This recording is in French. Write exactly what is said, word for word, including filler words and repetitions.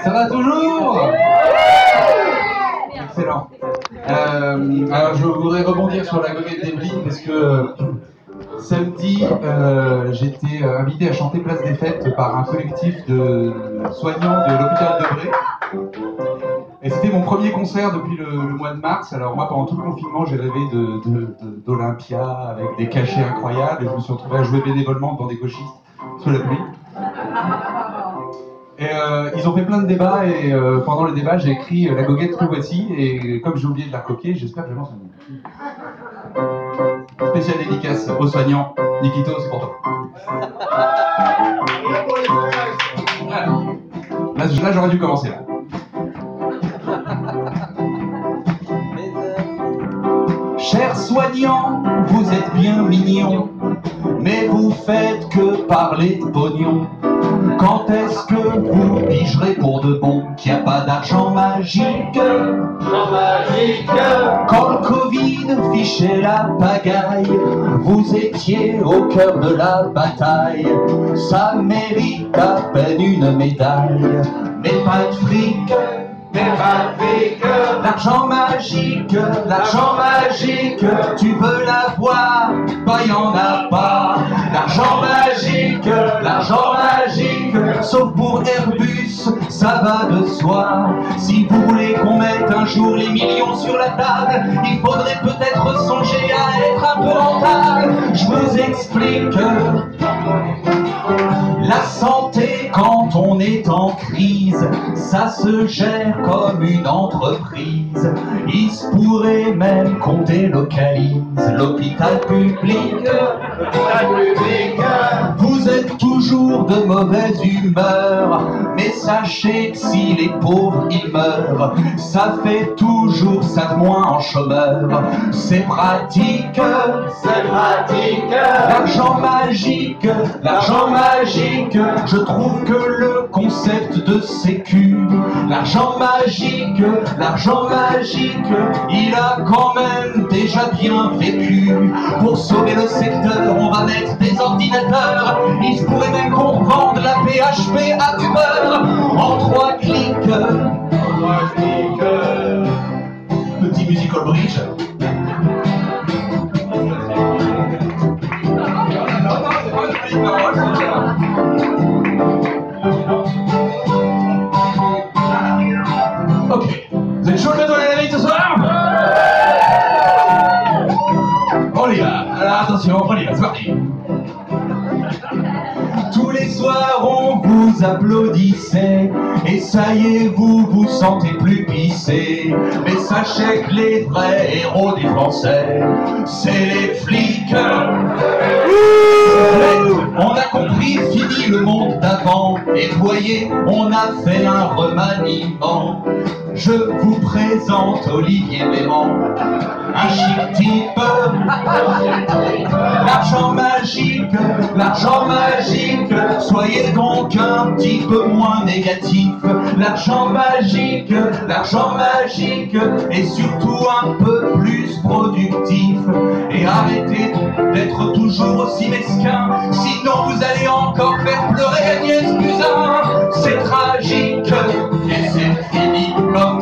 Ça va toujours? Excellent. Euh, alors je voudrais rebondir sur la goguette d'Evelyne parce que euh, samedi euh, j'étais euh, invité à chanter Place des Fêtes par un collectif de soignants de l'hôpital de Bray. Et c'était mon premier concert depuis le, le mois de mars. Alors moi pendant tout le confinement j'ai rêvé de, de, de, d'Olympia avec des cachets incroyables et je me suis retrouvé à jouer bénévolement devant des gauchistes sous la pluie. Et euh, ils ont fait plein de débats et euh, pendant le débat j'ai écrit euh, la goguette que voici et comme j'ai oublié de la recopier, j'espère que je m'en souviens. Spéciale dédicace aux soignants. Nikito, c'est pour toi. Là, là j'aurais dû commencer là. Chers soignants, vous êtes bien mignons, mais vous faites que parler de pognon. Quand est-ce que vous pigerez pour de bon qu'il n'y a pas d'argent magique? magique Quand le Covid fichait la pagaille, vous étiez au cœur de la bataille. Ça mérite à peine une médaille, mais pas de fric. L'argent magique, l'argent magique, tu veux l'avoir, bah y'en a pas. L'argent magique, l'argent magique, sauf pour Airbus, ça va de soi. Si vous voulez qu'on mette un jour les millions sur la table, il faudrait peut-être songer à être un peu rentable. Je vous explique. La santé, quand on est en crise, ça se gère comme une entreprise. Il se pourrait même qu'on délocalise l'hôpital public. L'hôpital public. Vous êtes toujours de mauvaise humeur, mais sachez que si les pauvres ils meurent, ça fait toujours ça de moins en chômeur. C'est pratique, c'est pratique. L'argent magique, l'argent magique, je trouve que le concept de sécu, l'argent magique, l'argent magique, il a quand même déjà bien vécu. Pour sauver le secteur, on va mettre des ordinateurs. Il se pourrait même qu'on revende la P H P à Uber en trois clics. Trois clics. Petit musical bridge. Ok, vous êtes chaud de donner la vie ce soir? On y va, alors attention, on y va, c'est parti. Tous les soirs on vous applaudissait, et ça y est, vous vous sentez plus pissé. Mais sachez que les vrais héros des Français, c'est les flics. On a compris, fini le monde d'avant, et voyez, on a fait un remaniement. Je vous présente Olivier Véran, un chic type. L'argent magique, l'argent magique, soyez donc un petit peu moins négatif. L'argent magique, l'argent magique, et surtout un peu plus productif. Et arrêtez d'être toujours aussi mesquin, sinon vous allez encore faire pleurer Agnès Buzyn. C'est tragique, et c'est fini comme